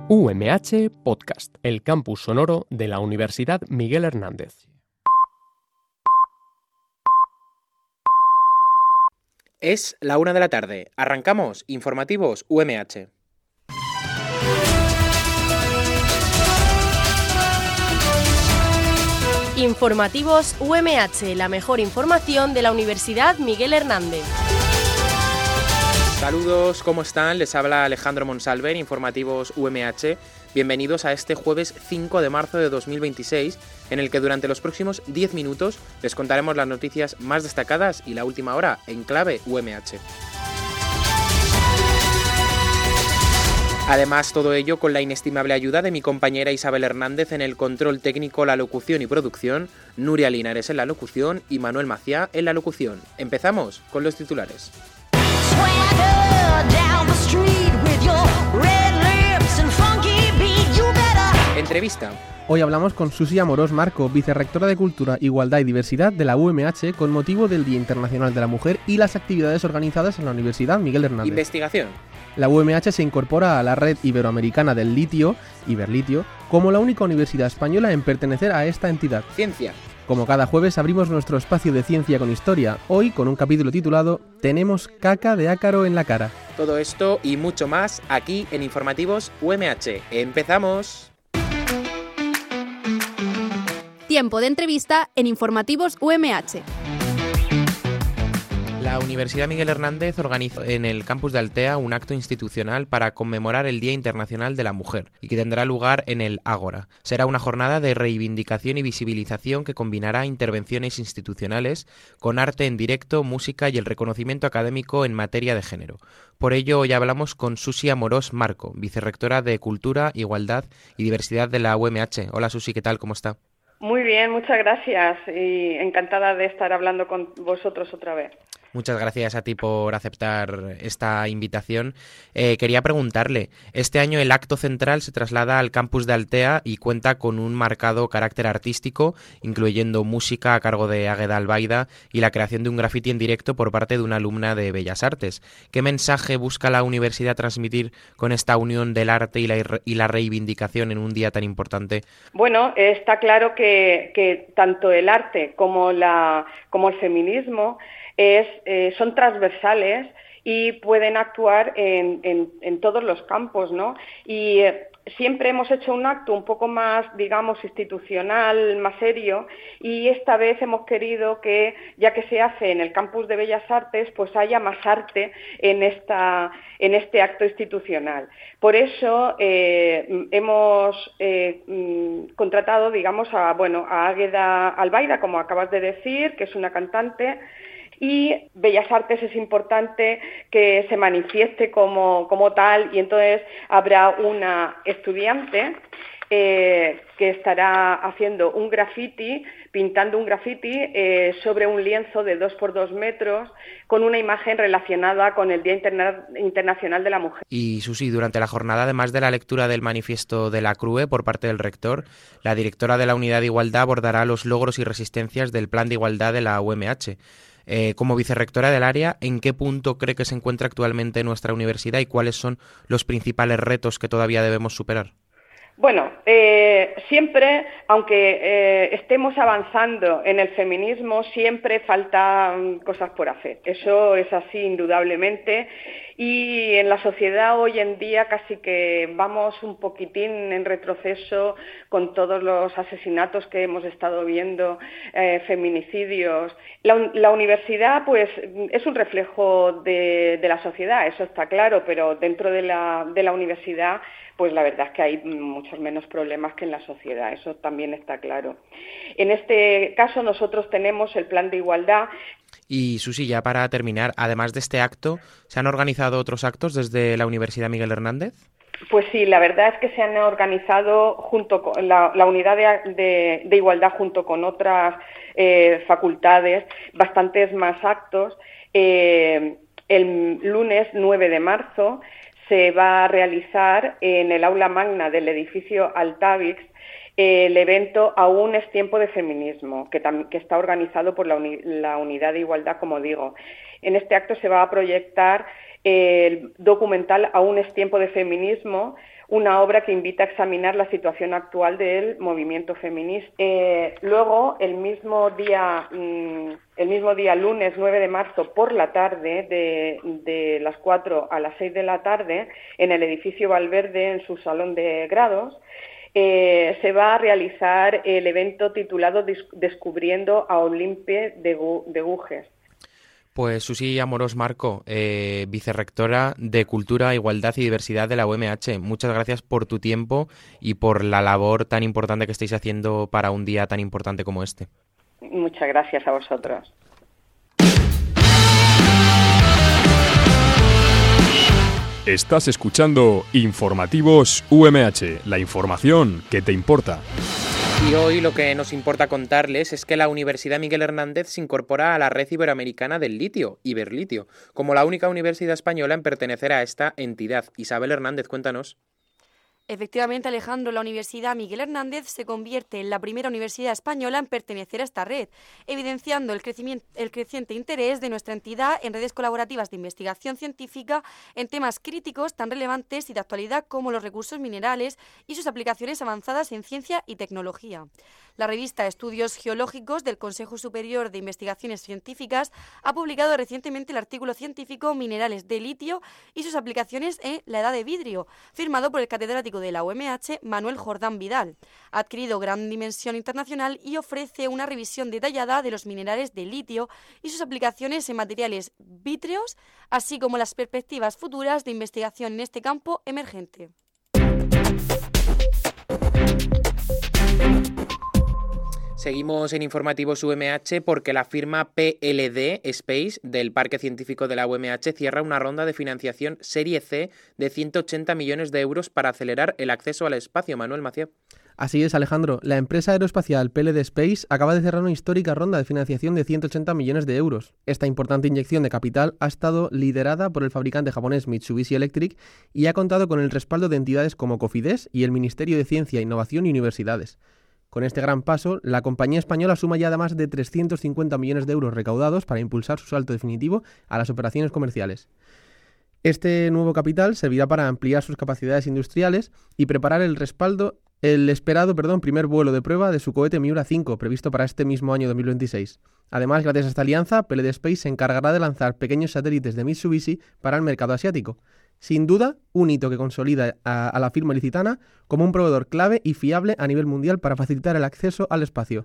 UMH Podcast, el campus sonoro de la Universidad Miguel Hernández. Es la 1 de la tarde. Arrancamos Informativos UMH. Informativos UMH, la mejor información de la Universidad Miguel Hernández. Saludos, ¿cómo están? Les habla Alejandro Monsalve, Informativos UMH. Bienvenidos a este jueves 5 de marzo de 2026, en el que durante los próximos 10 minutos les contaremos las noticias más destacadas y la última hora en clave UMH. Además, todo ello con la inestimable ayuda de mi compañera Isabel Hernández en el control técnico, la locución y producción, Nuria Linares en la locución y Manuel Maciá en la locución. Empezamos con los titulares. Entrevista. Hoy hablamos con Susi Amorós Marco, vicerrectora de Cultura, Igualdad y Diversidad de la UMH, con motivo del Día Internacional de la Mujer y las actividades organizadas en la Universidad Miguel Hernández. Investigación. La UMH se incorpora a la Red Iberoamericana del Litio, Iberlitio, como la única universidad española en pertenecer a esta entidad. Ciencia. Como cada jueves abrimos nuestro espacio de ciencia con historia, hoy con un capítulo titulado «Tenemos caca de ácaro en la cara». Todo esto y mucho más aquí en Informativos UMH. ¡Empezamos! Tiempo de entrevista en Informativos UMH. La Universidad Miguel Hernández organizó en el campus de Altea un acto institucional para conmemorar el Día Internacional de la Mujer y que tendrá lugar en el Ágora. Será una jornada de reivindicación y visibilización que combinará intervenciones institucionales con arte en directo, música y el reconocimiento académico en materia de género. Por ello, hoy hablamos con Susi Amorós Marco, vicerrectora de Cultura, Igualdad y Diversidad de la UMH. Hola Susi, ¿qué tal? ¿Cómo está? Muy bien, muchas gracias y encantada de estar hablando con vosotros otra vez. Muchas gracias a ti por aceptar esta invitación. Quería preguntarle, este año el acto central se traslada al campus de Altea y cuenta con un marcado carácter artístico, incluyendo música a cargo de Águeda Albaida y la creación de un graffiti en directo por parte de una alumna de Bellas Artes. ¿Qué mensaje busca la universidad transmitir con esta unión del arte y la reivindicación en un día tan importante? Bueno, está claro que tanto el arte como el feminismo son transversales y pueden actuar en todos los campos, ¿no? Y siempre hemos hecho un acto un poco más, digamos, institucional, más serio, y esta vez hemos querido que, ya que se hace en el campus de Bellas Artes, pues haya más arte en este acto institucional. Por eso hemos contratado, digamos, a Águeda Albaida, como acabas de decir, que es una cantante. Y Bellas Artes es importante que se manifieste como tal, y entonces habrá una estudiante que estará haciendo un graffiti, pintando un graffiti sobre un lienzo de 2 por 2 metros con una imagen relacionada con el Día Internacional de la Mujer. Y Susi, durante la jornada, además de la lectura del manifiesto de la CRUE por parte del rector, la directora de la Unidad de Igualdad abordará los logros y resistencias del Plan de Igualdad de la UMH. Como vicerrectora del área, ¿en qué punto cree que se encuentra actualmente nuestra universidad y cuáles son los principales retos que todavía debemos superar? Bueno, siempre, aunque estemos avanzando en el feminismo, siempre faltan cosas por hacer. Eso es así, indudablemente. Y en la sociedad hoy en día casi que vamos un poquitín en retroceso con todos los asesinatos que hemos estado viendo, feminicidios. La universidad pues es un reflejo de la sociedad, eso está claro, pero dentro de la universidad pues la verdad es que hay muchos menos problemas que en la sociedad, eso también está claro. En este caso nosotros tenemos el Plan de Igualdad. Y Susi, ya para terminar, además de este acto, ¿se han organizado otros actos desde la Universidad Miguel Hernández? Pues sí, la verdad es que se han organizado junto con la unidad de igualdad junto con otras facultades, bastantes más actos. El lunes 9 de marzo se va a realizar en el aula magna del edificio Altavix el evento Aún es tiempo de feminismo, que está organizado por la Unidad de Igualdad, como digo. En este acto se va a proyectar el documental Aún es tiempo de feminismo, una obra que invita a examinar la situación actual del movimiento feminista. Luego, el mismo día lunes 9 de marzo por la tarde, de las 4 a las 6 de la tarde, en el edificio Valverde, en su salón de grados, se va a realizar el evento titulado Descubriendo a Olympe de Gouges. Pues Susi Amorós Marco, vicerrectora de Cultura, Igualdad y Diversidad de la UMH, muchas gracias por tu tiempo y por la labor tan importante que estáis haciendo para un día tan importante como este. Muchas gracias a vosotros. Estás escuchando Informativos UMH, la información que te importa. Y hoy lo que nos importa contarles es que la Universidad Miguel Hernández se incorpora a la Red Iberoamericana del Litio, Iberlitio, como la única universidad española en pertenecer a esta entidad. Isabel Hernández, cuéntanos. Efectivamente, Alejandro, la Universidad Miguel Hernández se convierte en la primera universidad española en pertenecer a esta red, evidenciando el creciente interés de nuestra entidad en redes colaborativas de investigación científica en temas críticos tan relevantes y de actualidad como los recursos minerales y sus aplicaciones avanzadas en ciencia y tecnología. La revista Estudios Geológicos del Consejo Superior de Investigaciones Científicas ha publicado recientemente el artículo científico Minerales de litio y sus aplicaciones en la edad de vidrio, firmado por el catedrático de la UMH, Manuel Jordán Vidal. Ha adquirido gran dimensión internacional y ofrece una revisión detallada de los minerales de litio y sus aplicaciones en materiales vítreos, así como las perspectivas futuras de investigación en este campo emergente. Seguimos en Informativos UMH porque la firma PLD Space del Parque Científico de la UMH cierra una ronda de financiación Serie C de 180 millones de euros para acelerar el acceso al espacio. Manuel Macié. Así es, Alejandro. La empresa aeroespacial PLD Space acaba de cerrar una histórica ronda de financiación de 180 millones de euros. Esta importante inyección de capital ha estado liderada por el fabricante japonés Mitsubishi Electric y ha contado con el respaldo de entidades como Cofidis y el Ministerio de Ciencia, Innovación y Universidades. Con este gran paso, la compañía española suma ya más de 350 millones de euros recaudados para impulsar su salto definitivo a las operaciones comerciales. Este nuevo capital servirá para ampliar sus capacidades industriales y preparar el esperado primer vuelo de prueba de su cohete Miura 5, previsto para este mismo año 2026. Además, gracias a esta alianza, PLD Space se encargará de lanzar pequeños satélites de Mitsubishi para el mercado asiático. Sin duda, un hito que consolida a la firma ilicitana como un proveedor clave y fiable a nivel mundial para facilitar el acceso al espacio.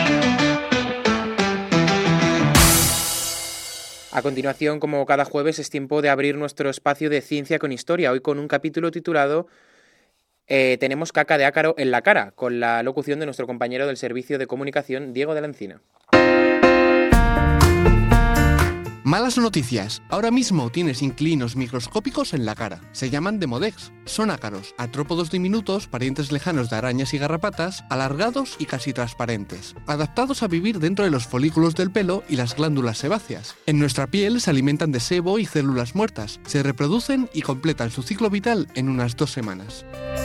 A continuación, como cada jueves, es tiempo de abrir nuestro espacio de Ciencia con Historia, hoy con un capítulo titulado Tenemos caca de ácaro en la cara, con la locución de nuestro compañero del Servicio de Comunicación, Diego de la Encina. Malas noticias. Ahora mismo tienes inquilinos microscópicos en la cara. Se llaman demodex. Son ácaros, artrópodos diminutos, parientes lejanos de arañas y garrapatas, alargados y casi transparentes, adaptados a vivir dentro de los folículos del pelo y las glándulas sebáceas. En nuestra piel se alimentan de sebo y células muertas, se reproducen y completan su ciclo vital en unas 2 semanas.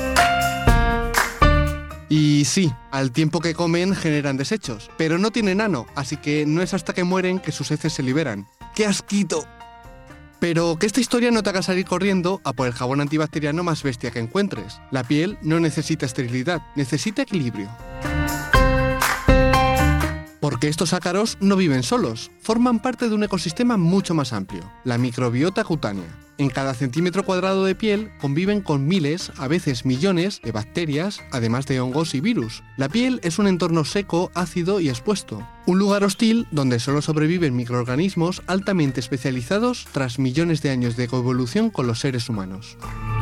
Y sí, al tiempo que comen generan desechos, pero no tienen ano, así que no es hasta que mueren que sus heces se liberan. ¡Qué asquito! Pero que esta historia no te haga salir corriendo a por el jabón antibacteriano más bestia que encuentres. La piel no necesita esterilidad, necesita equilibrio. Porque estos ácaros no viven solos, forman parte de un ecosistema mucho más amplio, la microbiota cutánea. En cada centímetro cuadrado de piel conviven con miles, a veces millones, de bacterias, además de hongos y virus. La piel es un entorno seco, ácido y expuesto. Un lugar hostil donde solo sobreviven microorganismos altamente especializados tras millones de años de coevolución con los seres humanos.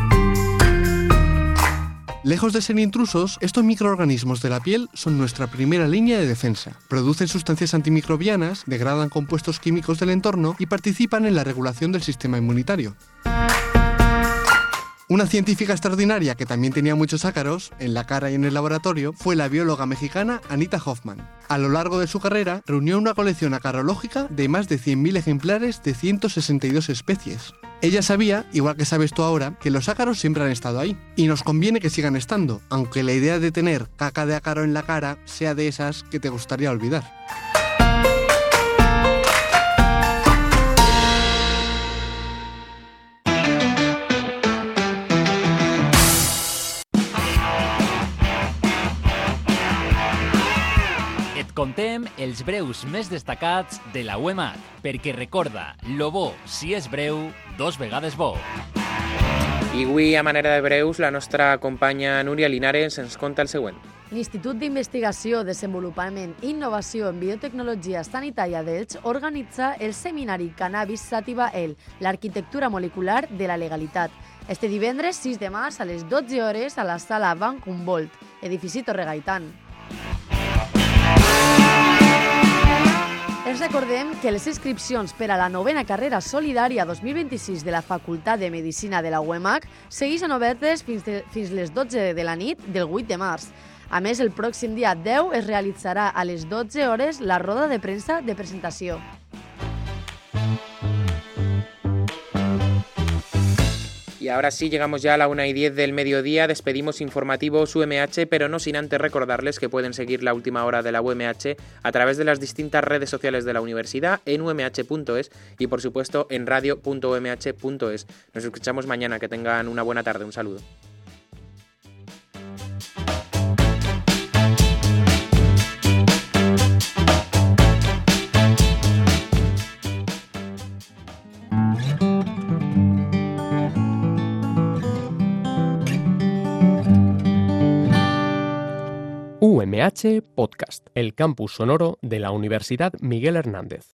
Lejos de ser intrusos, estos microorganismos de la piel son nuestra primera línea de defensa. Producen sustancias antimicrobianas, degradan compuestos químicos del entorno y participan en la regulación del sistema inmunitario. Una científica extraordinaria que también tenía muchos ácaros, en la cara y en el laboratorio, fue la bióloga mexicana Anita Hoffman. A lo largo de su carrera, reunió una colección acarológica de más de 100.000 ejemplares de 162 especies. Ella sabía, igual que sabes tú ahora, que los ácaros siempre han estado ahí. Y nos conviene que sigan estando, aunque la idea de tener caca de ácaro en la cara sea de esas que te gustaría olvidar. Et contem els breus més destacats de la UEMAC, perquè recorda, lo bo, si és breu, 2 vegades bo. I avui, a manera de breus, la nostra companya Núria Linares ens conta el següent. L'Institut d'Investigació, Desenvolupament i Innovació en Biotecnologia Sanitària d'Elx organitza el seminari Cannabis Sativa El, l'arquitectura molecular de la legalitat. Este divendres 6 de març a les 12 hores a la sala Van Humboldt, edifici Torre Gaitán. Els recordem que les inscripcions per a la 9a carrera solidària 2026 de la Facultat de Medicina de la UEMAC segueixen obertes fins les 12 de la nit del 8 de març. A més, el pròxim dia 10 es realitzarà a les 12 hores la roda de premsa de presentació. Y ahora sí, llegamos ya a la 1:10 del mediodía, despedimos informativos UMH, pero no sin antes recordarles que pueden seguir la última hora de la UMH a través de las distintas redes sociales de la universidad en umh.es y por supuesto en radio.umh.es. Nos escuchamos mañana, que tengan una buena tarde, un saludo. UMH Podcast, el campus sonoro de la Universidad Miguel Hernández.